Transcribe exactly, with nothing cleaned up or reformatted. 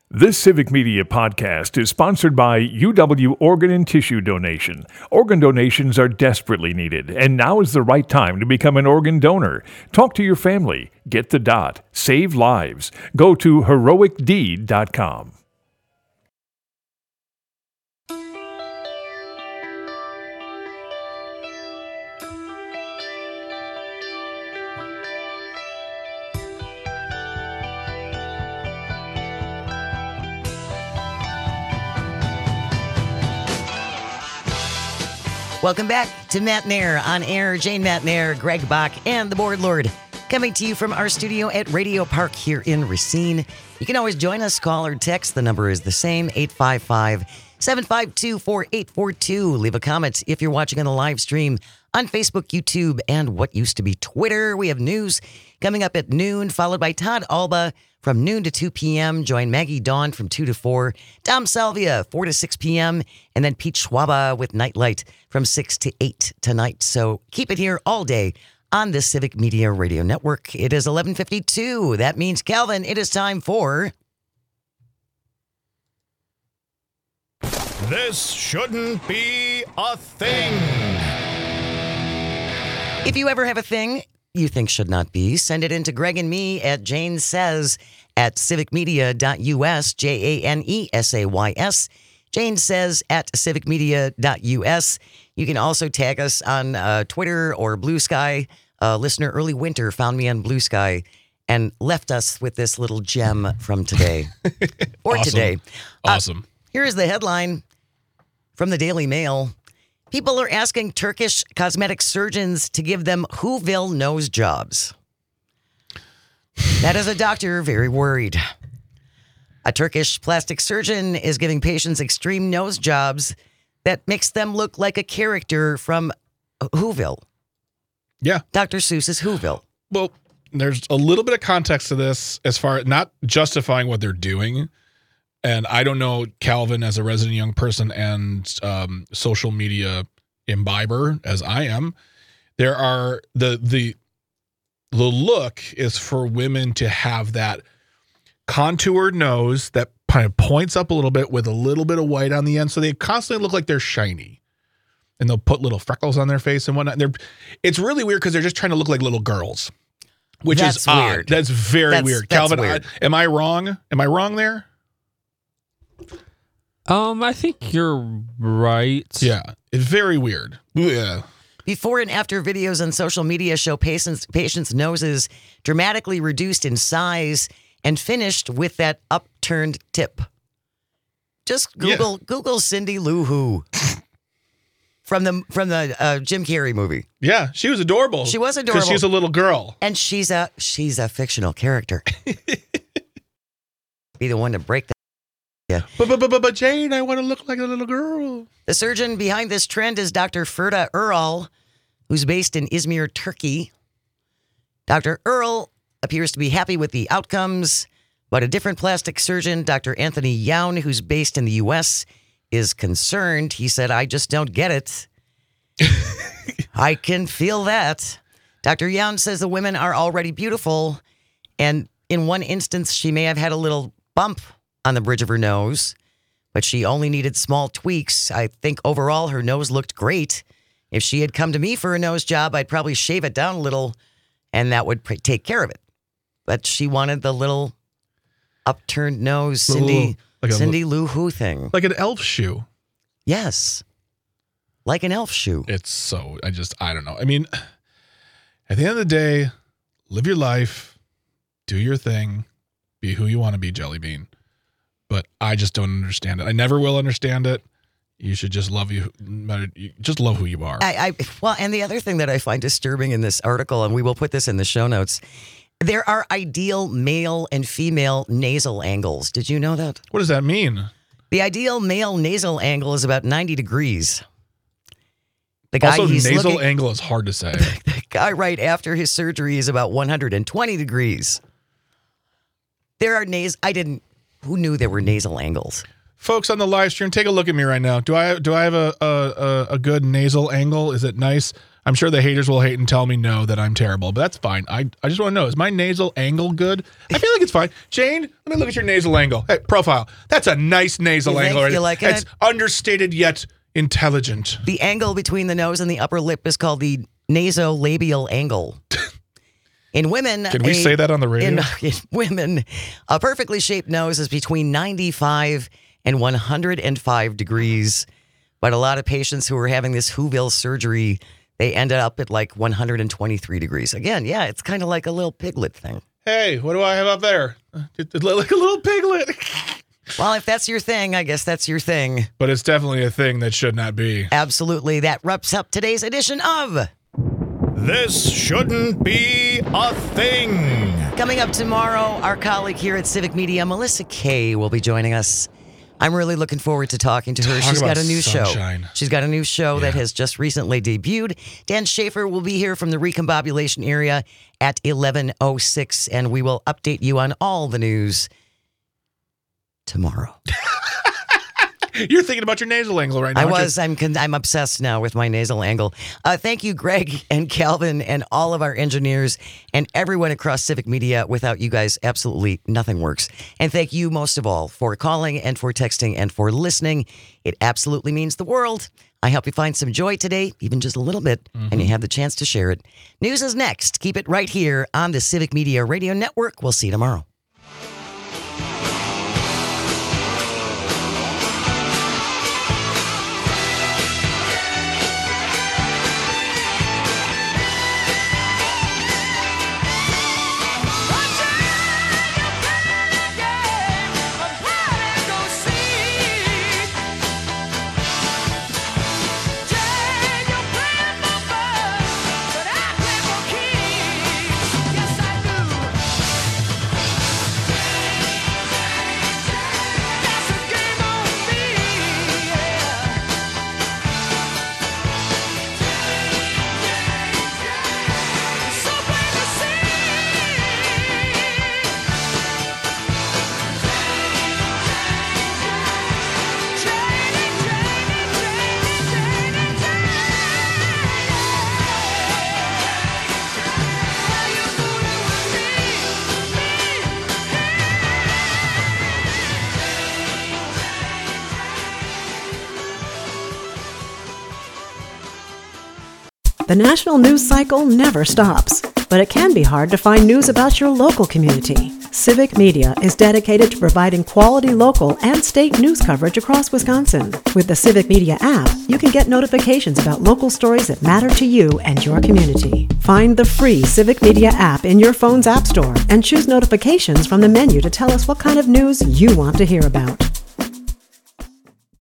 This Civic Media podcast is sponsored by U W Organ and Tissue Donation. Organ donations are desperately needed, and now is the right time to become an organ donor. Talk to your family. Get the dot. Save lives. Go to heroic deed dot com. Welcome back to Matt Nair on air. Jane Matt Nair, Greg Bach, and the Board Lord coming to you from our studio at Radio Park here in Racine. You can always join us, call or text. The number is the same, eight five five, seven five two, four eight four two. Leave a comment if you're watching on the live stream on Facebook, YouTube, and what used to be Twitter. We have news coming up at noon, followed by Todd Alba from noon to two p.m. Join Maggie Dawn from two to four. Dom Salvia, four to six p.m. And then Pete Schwaba with Nightlight from six to eight tonight. So keep it here all day on the Civic Media Radio Network. It is eleven fifty-two. That means, Calvin, it is time for... This shouldn't be a thing. If you ever have a thing you think should not be, send it in to Greg and me at Jane Says at civic media dot u s, J A N E S A Y S. Jane Says at civic media dot u s. You can also tag us on uh, Twitter or Blue Sky. Uh, listener Early Winter found me on Blue Sky and left us with this little gem from today. Or Awesome. today. Awesome. Uh, here is the headline from the Daily Mail. People are asking Turkish cosmetic surgeons to give them Whoville nose jobs. That is a doctor very worried. A Turkish plastic surgeon is giving patients extreme nose jobs that makes them look like a character from Whoville. Yeah. Doctor Seuss's Whoville. Well, there's a little bit of context to this as far as not justifying what they're doing. And I don't know Calvin as a resident young person and um, social media imbiber as I am. There are the the the look is for women to have that contoured nose that kind of points up a little bit with a little bit of white on the end, so they constantly look like they're shiny. And they'll put little freckles on their face and whatnot. They're it's really weird because they're just trying to look like little girls, which That's is odd. weird. That's very That's- weird. that's Calvin, weird. I, am I wrong? Am I wrong there? Um, I think you're right. Yeah, it's very weird. Yeah. Before and after videos on social media show patients patients' noses dramatically reduced in size and finished with that upturned tip. Just Google Yeah. Google Cindy Lou Who from the from the uh, Jim Carrey movie, Yeah, she was adorable. She was Because adorable. she's a little girl. and she's a she's a fictional character. Be the one to break that. But, but, but, but, but Jane, I want to look like a little girl. The surgeon behind this trend is Doctor Ferda Earl, who's based in Izmir, Turkey. Doctor Earl appears to be happy with the outcomes, but a different plastic surgeon, Doctor Anthony Youn, who's based in the U S, is concerned. He said, I just don't get it. I can feel that. Doctor Youn says the women are already beautiful, and in one instance, she may have had a little bump on the bridge of her nose, but she only needed small tweaks. I think overall her nose looked great. If she had come to me for a nose job, I'd probably shave it down a little, and that would pr- take care of it. But she wanted the little upturned nose, Cindy, Like a Cindy Lou Who thing. Like an elf shoe. Yes. Like an elf shoe. It's so, I just, I don't know. I mean, at the end of the day, live your life, do your thing, be who you want to be, Jelly Bean. But I just don't understand it. I never will understand it. You should just love you, just love who you are. I, I well, and the other thing that I find disturbing in this article, and we will put this in the show notes, there are ideal male and female nasal angles. Did you know that? What does that mean? The ideal male nasal angle is about ninety degrees. The guy Also, he's nasal looking, angle is hard to say. the guy right after his surgery is about one hundred twenty degrees. There are nas. I didn't. Who knew there were nasal angles? Folks on the live stream, take a look at me right now. Do I do I have a a, a, a good nasal angle? Is it nice? I'm sure the haters will hate and tell me no, that I'm terrible, but that's fine. I, I just want to know, is my nasal angle good? I feel like it's fine. Jane, let me look at your nasal angle. Hey, profile. That's a nice nasal You think? angle. Right? You liking It's it? understated yet intelligent. The angle between the nose and the upper lip is called the nasolabial angle. In women, Can we a- say that on the radio? In, in women, a perfectly shaped nose is between ninety-five and one hundred five degrees. But a lot of patients who are having this Whoville surgery, they ended up at like one hundred twenty-three degrees. Again, yeah, it's kind of like a little piglet thing. Hey, what do I have up there? It, it look like a little piglet. Well, if that's your thing, I guess that's your thing. But it's definitely a thing that should not be. Absolutely. That wraps up today's edition of This shouldn't be a thing. Coming up tomorrow, our colleague here at Civic Media, Melissa Kay, will be joining us. I'm really looking forward to talking to her. Talk She's got about a new sunshine. show. She's got a new show that Yeah. has just recently debuted. Dan Schaefer will be here from the recombobulation area at eleven oh six, and we will update you on all the news tomorrow. You're thinking about your nasal angle right now. I aren't you? was. I'm. con- I'm obsessed now with my nasal angle. Uh, thank you, Greg and Calvin, and all of our engineers and everyone across Civic Media. Without you guys, absolutely nothing works. And thank you most of all for calling and for texting and for listening. It absolutely means the world. I hope you find some joy today, even just a little bit, and you have the chance to share it. News is next. Keep it right here on the Civic Media Radio Network. We'll see you tomorrow. The national news cycle never stops, but it can be hard to find news about your local community. Civic Media is dedicated to providing quality local and state news coverage across Wisconsin. With the Civic Media app, you can get notifications about local stories that matter to you and your community. Find the free Civic Media app in your phone's app store and choose notifications from the menu to tell us what kind of news you want to hear about.